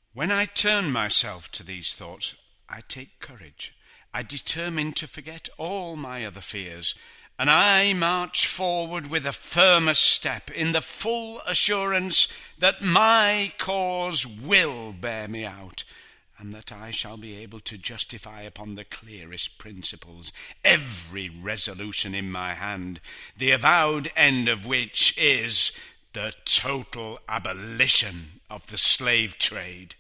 When I turn myself to these thoughts, I take courage. I determine to forget all my other fears, and I march forward with a firmer step, in the full assurance that my cause will bear me out, and that I shall be able to justify upon the clearest principles every resolution in my hand, the avowed end of which is the total abolition of the slave trade.